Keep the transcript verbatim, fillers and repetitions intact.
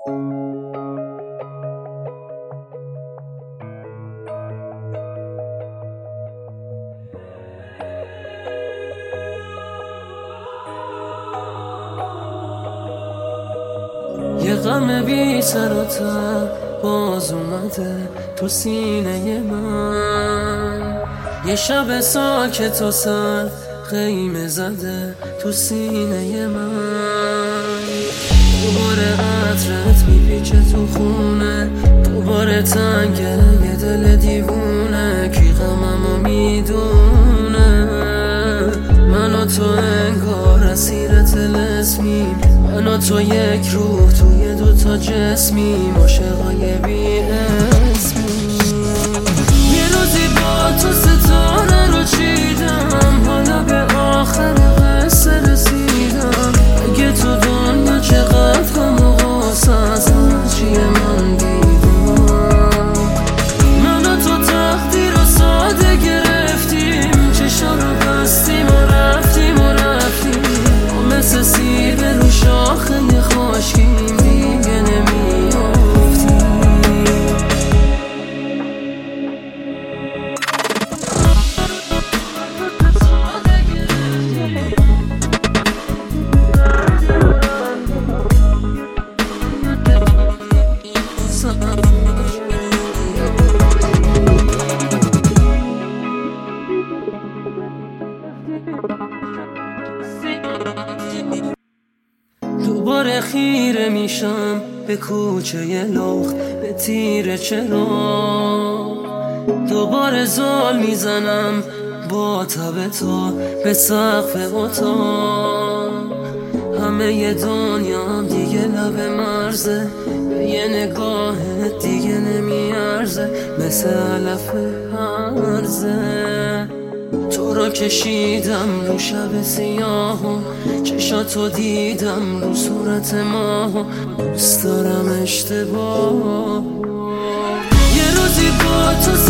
یه غم بی سر و ته باز اومده تو سینه من، یه شب ساکت و سر خیمه زده تو سینه من. دوباره عطرت میپیچه تو خونه، دوباره تنگه یه دل دیوونه. کی غممو میدونه؟ من و تو انگار اسیر طلسمیم، من و تو یک روح توی دوتا جسمیم، عاشقای بی اسمیم. یه روزی با تو ستاره رو چیدم، حالا به آخر قصه رسیدم. اگه تو دنیا چقدر غم و غصه از هرچیه من دیدم. من و تو تقدیر رو ساده گرفتیم، چشا رو بستیم و رفتیم و رفتیم. ما مثل سیب رو شاخه خشکیم، دیگه نمیافتیم. دوباره خیره میشم به کوچه لخت، به تیر چراغ. دوباره زل میزنم با تب تو به سقف اتاق. همه ی دنیا دیگه لب مرزه، به یه نگاه دیگه نمیارزه، مثل علف هرزه. تو رو کشیدم رو شب سیاهو، چشاتو دیدم رو صورت ماهو. دوست دارم اشتباه یه روزی با تو